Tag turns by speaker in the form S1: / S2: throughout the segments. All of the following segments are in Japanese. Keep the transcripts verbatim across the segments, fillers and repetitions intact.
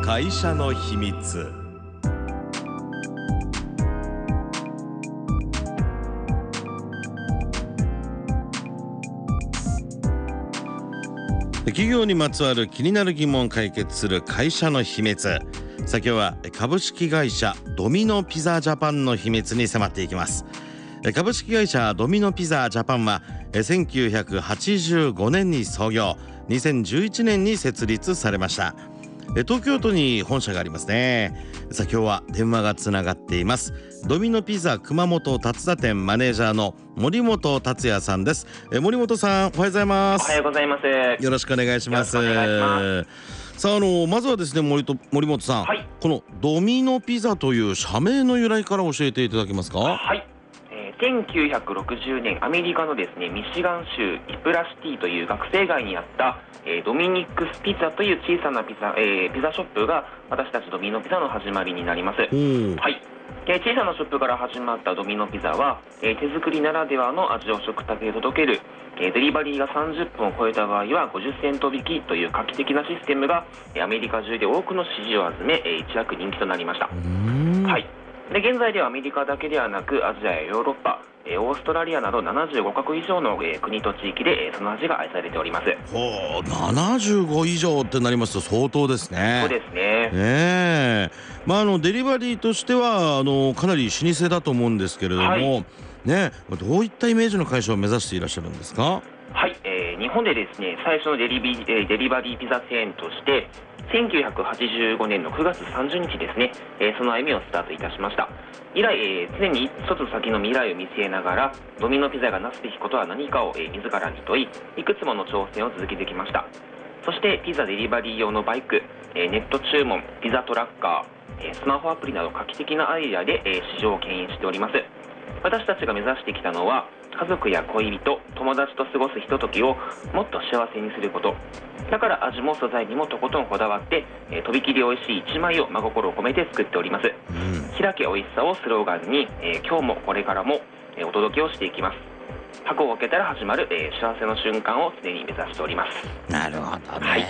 S1: 会社の秘密。企業にまつわる気になる疑問を解決する会社の秘密。さあ今日は株式会社ドミノピザジャパンの秘密に迫っていきます。株式会社ドミノピザジャパンはせんきゅうひゃくはちじゅうごねんに創業、にせんじゅういちねんに設立されました。東京都に本社がありますね。さあ今日は電話がつながっています。ドミノピザ熊本辰田店マネージャーの森本達也さんです。え森本さん、おはようございます。
S2: おはようございます。
S1: よろしくお願いします。
S2: よろしくお願いします。
S1: さあ、あのまずはですね、森と森本さん、
S2: はい、
S1: このドミノピザという社名の由来から教えていただけますか？
S2: はい、えー、せんきゅうひゃくろくじゅうねんアメリカのですねミシガン州イプラシティという学生街にあった、えー、ドミニックスピザという小さなピザ、えー、ピザショップが私たちドミノピザの始まりになります。はい、で小さなショップから始まったドミノピザは、えー、手作りならではの味を食卓へ届ける、えー、デリバリーがさんじゅっぷんを超えた場合はごじゅっセント引きという画期的なシステムが、えー、アメリカ中で多くの支持を集め、えー、一躍人気となりました。はい、で現在ではアメリカだけではなくアジアやヨーロッパ、えー、オーストラリアなどななじゅうごかこく以上の、えー、国と地域で、えー、その味が愛されております。
S1: ほう、ななじゅうご以上ってなりますと相当ですね。
S2: そうですね。
S1: ねえ、まあ、あのデリバリーとしてはあのかなり老舗だと思うんですけれども、はい、ね、どういったイメージの会社を目指していらっしゃるんですか？
S2: はい、えー、日本でですね最初のデリビ、えー、デリバリーピザチェーンとしてせんきゅうひゃくはちじゅうごねんのくがつさんじゅうにちですね、えー、その歩みをスタートいたしました。以来、えー、常に一つ先の未来を見据えながらドミノピザがなすべきことは何かを、えー、自らに問い、いくつもの挑戦を続けてきました。そしてピザデリバリー用のバイク、えー、ネット注文、ピザトラッカー、えー、スマホアプリなど画期的なアイデアで、えー、市場を牽引しております。私たちが目指してきたのは家族や恋人、友達と過ごすひとときをもっと幸せにすること。だから味も素材にもとことんこだわって、えー、とびきり美味しいいちまいを真心を込めて作っております。うん、開け美味しさをスローガンに、えー、今日もこれからも、えー、お届けをしていきます。箱を開けたら始まる、えー、幸せの瞬間を常に目指しております。
S1: なるほどね、はい、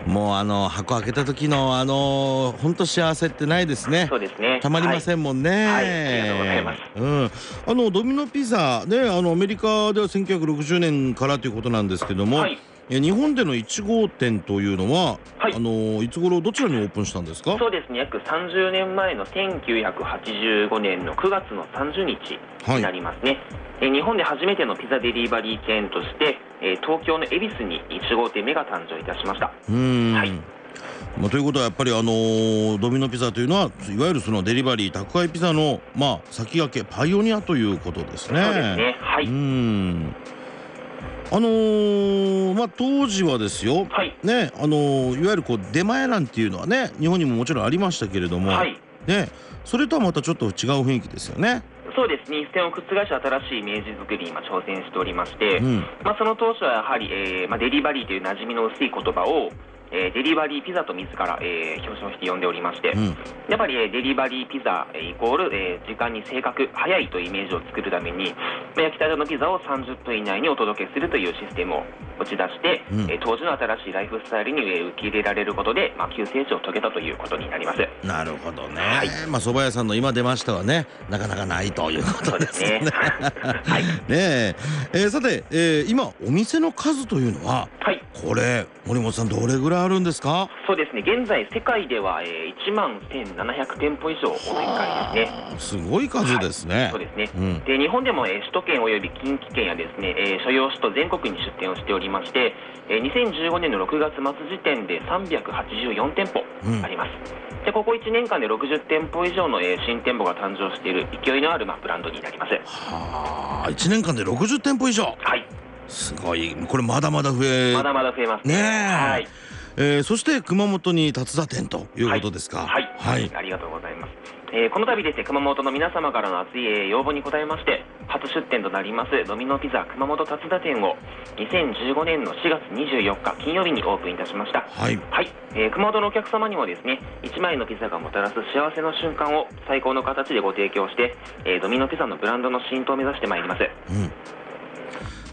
S1: もうあの箱開けた時のあの本当幸せってないですね。
S2: そうですね、
S1: たまりませんもんね。
S2: はい、はい、ありがとうございます。
S1: うん、あのドミノピザね、あのアメリカではせんきゅうひゃくろくじゅうねんからということなんですけども、はい、日本でのいちごうてんというのは、はい、あのいつ頃どちらにオープンしたんですか？
S2: そうですね、約さんじゅうねんまえのせんきゅうひゃくはちじゅうごねんのくがつのさんじゅうにちになりますね。はい、え日本で初めてのピザデリバリーチェーンとして、え東京の恵比寿にいちごうてんめが誕生いたしました。
S1: うーん、
S2: はい、
S1: まあ、ということはやっぱりあのー、ドミノピザというのはいわゆるそのデリバリー宅配ピザの、まあ、先駆けパイオニアということですね。
S2: そうですね、はい、
S1: うーん、あのー、まあ当時はですよ、はい、ね、あのー、いわゆるこう出前なんていうのはね日本にももちろんありましたけれども、はい、ね、それとはまたちょっと違う雰囲気ですよね。
S2: そうですね、一線を覆し新しいイメージ作りに今挑戦しておりまして、うん、まあ、その当初はやはり、えーまあ、デリバリーという馴染みの薄い言葉をえー、デリバリーピザと自ら、えー、表彰して呼んでおりまして、うん、やっぱり、えー、デリバリーピザ、えー、イコール、えー、時間に正確、早いというイメージを作るために、まあ、焼きたてのピザをさんじゅっぷん以内にお届けするというシステムを打ち出して、うん、えー、当時の新しいライフスタイルに、えー、受け入れられることで、まあ、急成長を遂げたということになります。
S1: なるほどね、はい、まあ、蕎麦屋さんの今出ましたはねなかなかないということですね。そうですねはい、ねええー、さて、えー、今お店の数というのは、はい、これ森本さんどれぐらいあるんですか？
S2: そうですね、現在世界では、えー、いちまんせんななひゃくてんぽ以上お展開ですね。
S1: すごい数ですね。
S2: はい、そうですね、うん、で日本でも、えー、首都圏および近畿圏やですね、えー、所要首都全国に出店をしておりまして、えー、にせんじゅうごねんのろくがつまつ時点でさんびゃくはちじゅうよんてんぽあります。うん、でここいちねんかんでろくじゅってんぽ以上の、えー、新店舗が誕生している勢いのある、まあ、ブランドになります。
S1: はあ、いちねんかんでろくじゅってんぽ以上。はい、すごい、これまだまだ増え
S2: まだまだ増えますね。
S1: ねえ、
S2: はい、
S1: えー、そして熊本に辰田店ということですか？
S2: はい、はいはい、ありがとうございます。えー、この度ですね、熊本の皆様からの熱い、えー、要望に応えまして初出店となりますドミノピザ熊本辰田店をにせんじゅうごねんのしがつにじゅうよっか金曜日にオープンいたしました。はい、はい、えー、熊本のお客様にもですねいちまいのピザがもたらす幸せの瞬間を最高の形でご提供して、えー、ドミノピザのブランドの浸透を目指してまいります。うん、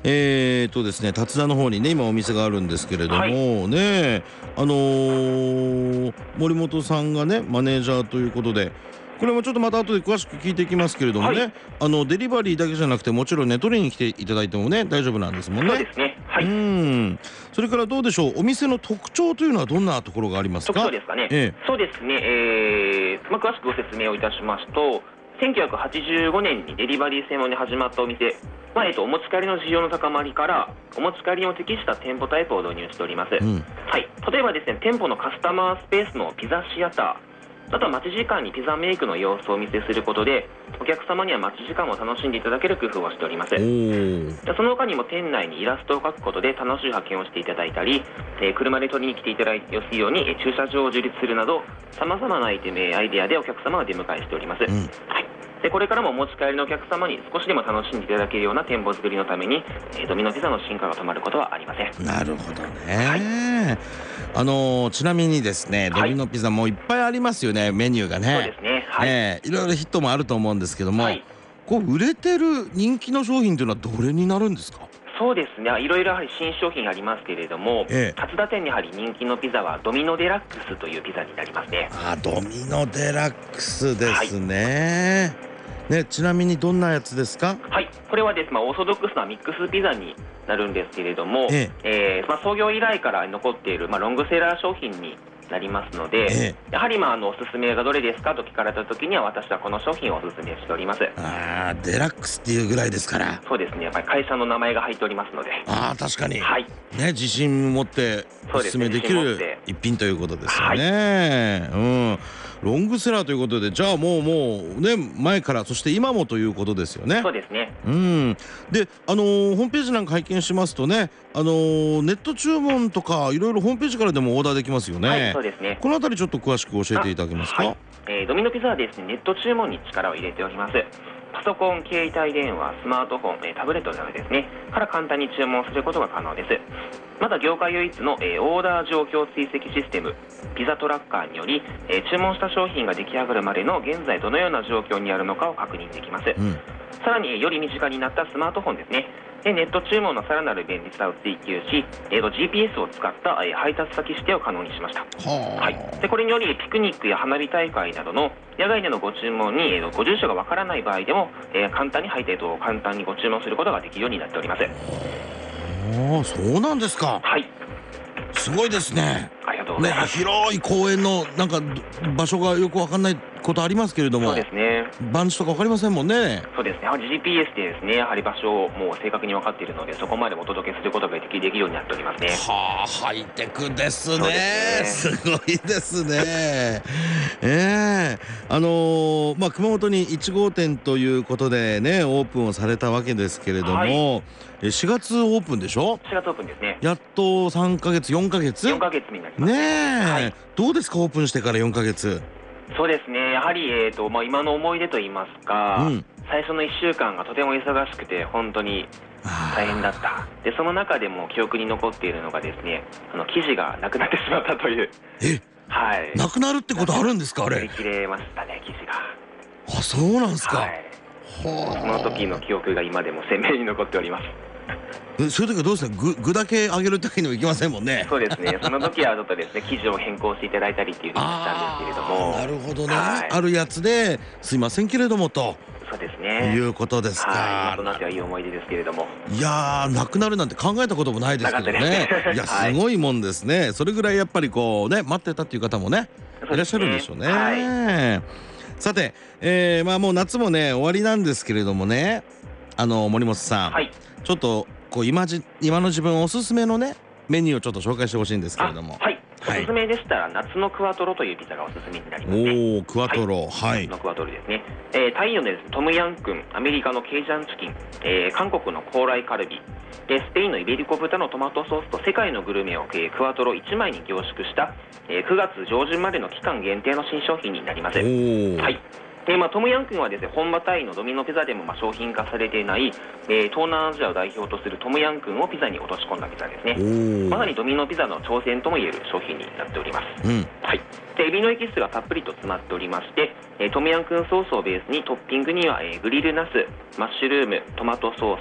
S1: えーとですね達田の方にね今お店があるんですけれども、
S2: はい、
S1: ねあのー森本さんがねマネージャーということで、これもちょっとまた後で詳しく聞いていきますけれどもね、
S2: はい、
S1: あのデリバリーだけじゃなくてもちろんね取りに来ていただいてもね大丈夫なんですもんね。
S2: そうですね。は
S1: う
S2: い。
S1: ん。それからどうでしょう、お店の特徴というのはどんなところがありますか？
S2: 特徴ですかね。
S1: え
S2: そうですね。えーまあ、詳しくご説明をいたしますと、せんきゅうひゃくはちじゅうごねんにデリバリー専門に始まったお店、まあえっと、お持ち帰りの需要の高まりからお持ち帰りに適した店舗タイプを導入しております。
S1: え、うん。
S2: はい、例えばですね、店舗のカスタマースペースのピザシアター、あとは待ち時間にピザメイクの様子をお見せすることで、お客様には待ち時間を楽しんでいただける工夫をしております。
S1: おー。
S2: でその他にも店内にイラストを描くことで楽しい発見をしていただいたり、えー車で取りに来ていただきやすいように、えー駐車場を樹立するなど、さまざまなアイテムやアイデアでお客様を出迎えしております。
S1: うん。
S2: はい、でこれからもお持ち帰りのお客様に少しでも楽しんでいただけるような店舗作りのために、えードミノピザの進化が止まることはありません。
S1: なるほど
S2: はい、
S1: ね。あのーちなみにですねド
S2: はい、
S1: ミノピザもいっぱいありますよね、メニューが
S2: そうで
S1: ね。
S2: すね。はい、
S1: ええ、いろいろヒットもあると思うんですけども、
S2: はい、
S1: こう売れてる人気の商品というのはどれになるんですか？
S2: そうですね。いろいろやはり新商品ありますけれども、
S1: ええ。
S2: 初田店にやはり人気のピザはドミノデラックスというピザになりますね。
S1: あ、ドミノデラックスですね。ね、ちなみにどんなやつですか？
S2: はい、これはです、まあ、オーソドックスなミックスピザになるんですけれども、
S1: え
S2: えーまあ、創業以来から残っている、まあ、ロングセラー商品になりますので、
S1: ええ。
S2: やはり、まあ、あのおすすめがどれですかと聞かれたときには、私はこの商品をおすすめしております。
S1: ああ、デラックスっていうぐらいですから。
S2: そうですね、やっぱり会社の名前が入っておりますので、
S1: ああ、確かに。
S2: はい、
S1: ね、自信持ってお
S2: そうですね、
S1: すすめでき
S2: 自信持っ
S1: る
S2: て、
S1: 一品ということですよね。うん。ロングセラーということで、じゃあもうもうね、前からそして今もということですよね。
S2: そうですね。
S1: うん。で、あのーホームページなんか拝見しますとね、あのーネット注文とかいろいろホームページからでもオーダーできますよ
S2: はい、
S1: ね。
S2: そうですね。
S1: このあたりちょっと詳しく教えていただけますか？
S2: はい、えードミノピザはですね、ネット注文に力を入れております。パソコン、携帯電話、スマートフォン、えータブレットなどですね、から簡単に注文することが可能です。また業界唯一の、えーオーダー状況追跡システム、ピザトラッカーにより、えー注文した商品が出来上がるまでの現在どのような状況にあるのかを確認できます。
S1: うん。
S2: さらに、えーより身近になったスマートフォンですね。でネット注文のさらなる便利さを追求し、えーと ジーピーエス を使った、えー配達先指定を可能にしました。
S1: はあ。
S2: はい、でこれによりピクニックや花火大会などの野外でのご注文に、えーご住所がわからない場合でも、えー簡単に配達を簡単にご注文することができるようになっております。
S1: ああ、そうなんですか。
S2: はい、
S1: すごいですね。
S2: ありがとうござ
S1: ね、
S2: います。
S1: 広い公園のなんかど場所がよくわかんないことありますけれども、
S2: そうですね。
S1: 番地とかわかりませんもんね。
S2: そうですね。やはり ジーピーエス でですね、やはり場所をもう正確に分かっているので、そこまでお届けすることができできるようになっておりますね。
S1: はあ、ハイテクです
S2: そう
S1: ね。
S2: です
S1: すごいですね。ええ、あのーまあ熊本にいち号店ということでねオープンをされたわけですけれども、
S2: はい、
S1: えしがつオープンでしょ？
S2: しがつオープンですね。
S1: やっとさんかげつよんかげつ
S2: よんかげつになります
S1: ね
S2: ね。は
S1: え、
S2: い、
S1: どうですかオープンしてからよんかげつ？
S2: そうですね。やはり、えーとまあ、今の思い出といいますか、
S1: うん。
S2: 最初のいっしゅうかんがとても忙しくて本当に大変だっ
S1: あ
S2: た。でその中でも記憶に残っているのがですね、あの生地がなくなってしまったという。
S1: ー、え、
S2: はい、
S1: なくなるってことあるんですかあれ？
S2: 売り切れましたね、生地が。
S1: あ、そうなんですか。
S2: はい、その
S1: は
S2: 時の記憶が今でも鮮明に残っております。
S1: あ。え、そういう時はどうですか？具具だけ揚げるだけにもいけませんもんね。
S2: そうですね。その時はちょっとですね、生地を変更していただいたりっていうふうにしたんですけれども、
S1: なるほどね、
S2: はい、
S1: あるやつですいませんけれどもと
S2: そうです
S1: い
S2: ね。
S1: うことです
S2: はい、今
S1: か。
S2: となってはいい思い出ですけれども。
S1: いやー、なくなるなんて考えたこともないですけど
S2: なかった
S1: ね。
S2: ですね
S1: いや、
S2: はい
S1: すごいもんですね。それぐらいやっぱりこうね待ってたっていう方もねいらっしゃるんでしょうね。
S2: は
S1: さて、えー、まあもう夏もね終わりなんですけれどもね、あの森本さん、
S2: はい、
S1: ちょっとこう今じ今の自分おすすめのねメニューをちょっと紹介してほしいんですけれども。
S2: あ、はい、お
S1: はい
S2: すすめでしたら夏のクワトロというピザがおすすめになりますね。
S1: おお、クワトロ、はい、
S2: 夏のクワトロですね。えー、タイのですねトムヤンクン、アメリカのケイジャンチキン、えー、韓国の高麗カルビ、でスペインのイベリコ豚のトマトソースと世界のグルメを、えー、クワトロいちまいに凝縮した、えー、くがつ上旬までの期間限定の新商品になります。
S1: おお、
S2: はい。でまあ、トムヤンクンはですね本場タイのドミノピザでもまあ商品化されていない、えー、東南アジアを代表とするトムヤンクンをピザに落とし込んだピザですね。
S1: おお、
S2: まさにドミノピザの挑戦ともいえる商品になっております。
S1: うん、
S2: はい、でエビのエキスがたっぷりと詰まっておりまして、えートムヤンクンソースをベースにトッピングには、えーグリルナス、マッシュルーム、トマトソース、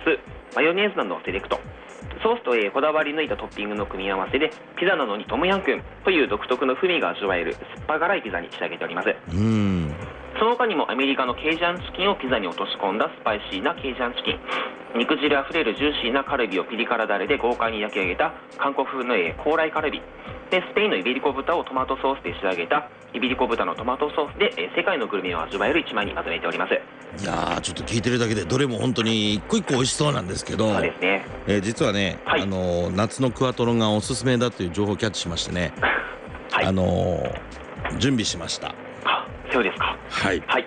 S2: マヨネーズなどをセレクト。ソースと、えーこだわり抜いたトッピングの組み合わせで、ピザなのにトムヤンクンという独特の風味が味わえる酸っぱ辛いピザに仕上げております。
S1: うーん。
S2: その他にもアメリカのケイジャンチキンをピザに落とし込んだスパイシーなケイジャンチキン、肉汁あふれるジューシーなカルビをピリ辛ダレで豪快に焼き上げた韓国風の、えー高麗カルビで、スペインのイベリコ豚をトマトソースで仕上げたイベリコ豚のトマトソースで、えー世界のグルメを味わえる一枚にまとめております。
S1: いやー、ちょっと聞いてるだけでどれも本当に一個一個美味しそうなんですけど、
S2: そうですね。
S1: えー実はね、
S2: はい
S1: あのー夏のクワトロがおすすめだという情報をキャッチしましてね、
S2: はい。
S1: あのー準備しました。
S2: あ、そうですか。
S1: はい、
S2: はい。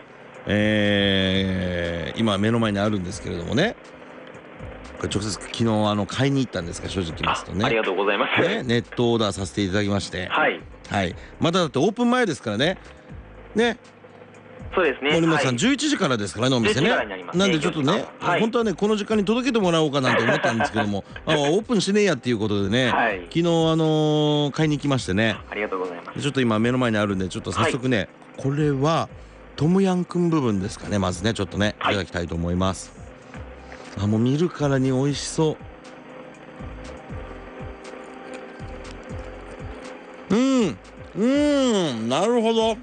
S1: えー今目の前にあるんですけれどもね、これ直接昨日あの買いに行ったんですが、正直言いますとね、
S2: あありがとうございます。
S1: ね、ネットオーダーさせていただきまして、
S2: はい。
S1: はい、まだだってオープン前ですからね、ね、
S2: そうですね。
S1: 森本さん、
S2: はい、
S1: じゅういちじからですからね、お店ね。
S2: じゅういちじからになりますね
S1: なんでちょっとね、
S2: はい
S1: 本当はね、この時間に届けてもらおうかなんて思ったんですけども、あオープンしねえやっていうことでね、
S2: はい
S1: 昨日、あのー買いに行きましてね、
S2: ありがとうございます。
S1: ちょっと今目の前にあるんで、ちょっと早速ね、これはトムヤンクン部分ですかね、まずね、ちょっとね、い
S2: はい
S1: ただきたいと思います。あ、もう見るからに美味しそう。うん、うーん、なるほど。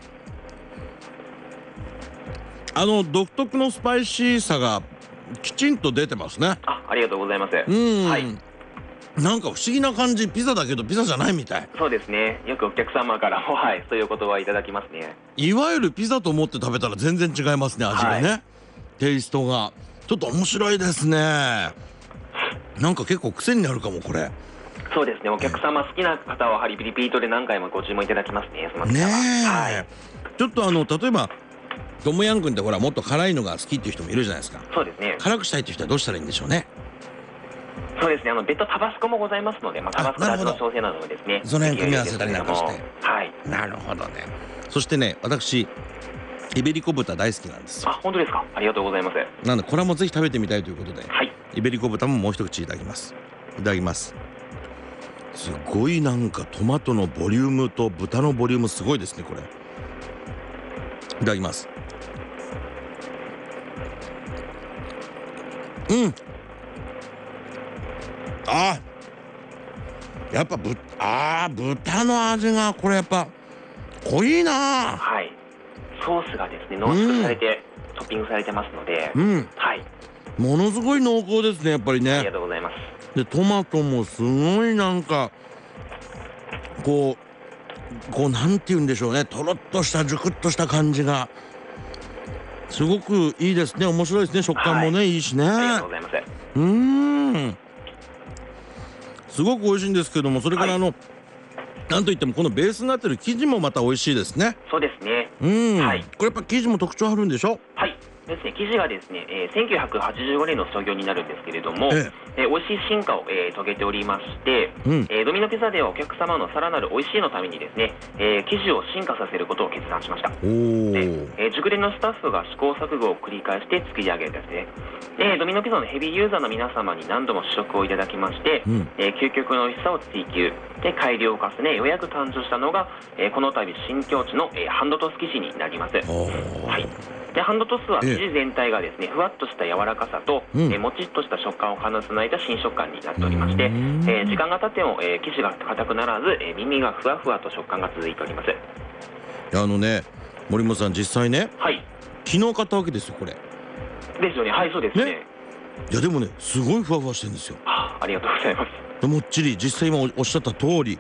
S1: あの独特のスパイシーさがきちんと出てますね。
S2: あ、ありがとうございます。
S1: うん、
S2: はい。
S1: なんか不思議な感じ、ピザだけどピザじゃないみたい。
S2: そうですね。よくお客様からも、はい、そういう言葉いただきますね。
S1: いわゆるピザと思って食べたら全然違いますね、味がね、
S2: は
S1: テイストがちょっと面白いですね。なんか結構癖になるかもこれ
S2: そうですね。お客様好きな方は、やはりリピートで何回もご注文いただきますね。その方は
S1: ねえ、
S2: はい。
S1: ちょっとあの例えばトムヤンクンってほらもっと辛いのが好きっていう人もいるじゃないですか。
S2: そうですね。
S1: 辛くしたいっていう人はどうしたらいいんでしょうね。
S2: そうですね。あの別途タバスコもございますので、まあ、タバスコで味の
S1: なるほど
S2: 調整などもですね。
S1: その辺組み合わせたりなんかして
S2: できるんですけれどもはい。
S1: なるほどね。そしてね、私イベリコ豚大好きなんですよ。
S2: あ、本当ですか。ありがとうございます。
S1: なのでこれもぜひ食べてみたいということで、
S2: はい。
S1: イベリコ豚ももう一口いただきます。いただきます。すごいなんかトマトのボリュームと豚のボリュームすごいですねこれ。いただきます。うん。あー、やっぱぶあー豚の味がこれやっぱ濃いな。
S2: はい。ソースがですね、濃縮されて、トッピングされてますので、
S1: うん、
S2: はい。
S1: ものすごい濃厚ですねやっぱり
S2: ありが
S1: ね。
S2: とうございます。
S1: でトマトもすごいなんかこうこうなんて言うんでしょうね、とろっとしたジュクッとした感じがすごくいいですね。面白いですね。食感もね、はい、いいしね。
S2: ありがとうございます。
S1: うーん、すごく美味しいんですけども、それからあの、はい、なんといってもこのベースになってる生地もまた美味しいですね。
S2: そうですね。
S1: うん、
S2: はい、
S1: これやっぱ生地も特徴あるんでしょ。
S2: はいですね、生地がですね、えー、せんきゅうひゃくはちじゅうごねんの創業になるんですけれども、えええー、美味しい進化を、えー、遂げておりまして、うん、えー、ドミノピザではお客様のさらなる美味しいのためにですね、えー、生地を進化させることを決断しました。で、えー、熟練のスタッフが試行錯誤を繰り返して作り上げるですね。で、ドミノピザのヘビーユーザーの皆様に何度も試食をいただきまして、うん、えー、究極の美味しさを追求で改良を重ね、ようやく誕生したのが、えー、この度新境地の、えー、ハンドトス生地になります。はい。でハンドトスは生地全体がですね、ふわっとした柔らかさと、うん、えー、もちっとした食感を兼ね備えた新食感になっておりまして、えー、時間が経っても、えー、生地が硬くならず、えー、耳がふわふわと食感が続いております。い
S1: や、あのね、森本さん実際ね、はい、昨日買ったわけですよこれ。
S2: ですよね。はい、そうですね。ね、
S1: いやでもね、すごいふわふわしてるんですよ。
S2: あ、ありがとうございます。
S1: もっちり、実際今おっしゃった通り。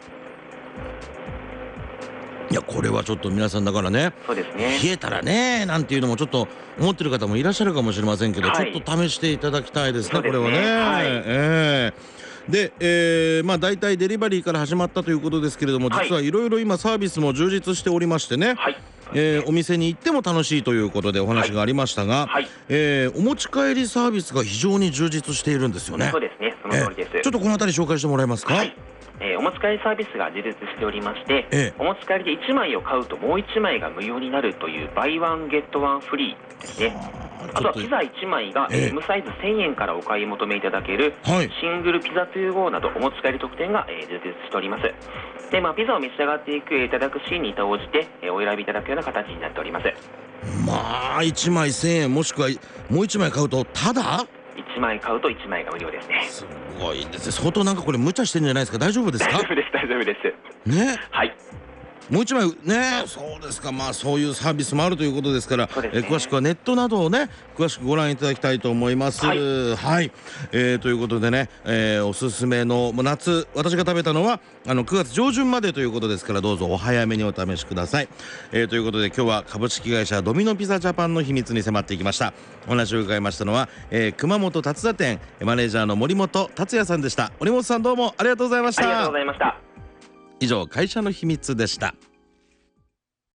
S1: いや、これはちょっと皆さんだからね、
S2: そうですね、
S1: 冷えたらねなんていうのもちょっと思ってる方もいらっしゃるかもしれませんけど、はい、ちょっと試していただきたいですね、これはね。はい、えー、で、えー、まあ大体デリバリーから始まったということですけれども、実はいろいろ今サービスも充実しておりましてね、はい、えー、お店に行っても楽しいということでお話がありましたが、はいはい、えー、お持ち帰りサービスが非常に充実しているんですよね。
S2: そうですね、その通りです。
S1: えー、ちょっとこのあたり紹介してもらえますか。はい、
S2: えー、お持ち帰りサービスが充実しておりまして、ええ、お持ち帰りでいちまいを買うともういちまいが無料になるというバイワンゲットワンフリーですね。あとはピザいちまいが M サイズせんえんからお買い求めいただけるシングルピザにじゅうごなどお持ち帰り特典が、えー、充実しております。で、まあ、ピザを召し上がっていくいただくシーンに応じて、えー、お選びいただくような形になっております。
S1: まあいちまいせんえん、もしくはもういちまい買うとただ
S2: いちちまい買うといちまいが無料ですね。
S1: すごいですね。相当なんかこれ無茶してんじゃないですか。大丈夫ですか？
S2: 大丈夫です、大丈夫です。
S1: ね。
S2: はい。
S1: もう一枚ね、そうですか。まあそういうサービスもあるということですから、
S2: そうですね。
S1: え詳しくはネットなどをね、詳しくご覧いただきたいと思います。
S2: はい、
S1: はい、えー、ということでね、えー、おすすめのもう夏、私が食べたのはあのくがつ上旬までということですから、どうぞお早めにお試しください。えー、ということで今日は株式会社ドミノピザジャパンの秘密に迫っていきました。お話を伺いましたのは、えー、熊本達田店マネージャーの森本達也さんでした。森本さん、どうもありがとうございました。
S2: ありがとうございました。
S1: 以上、会社の秘密でした。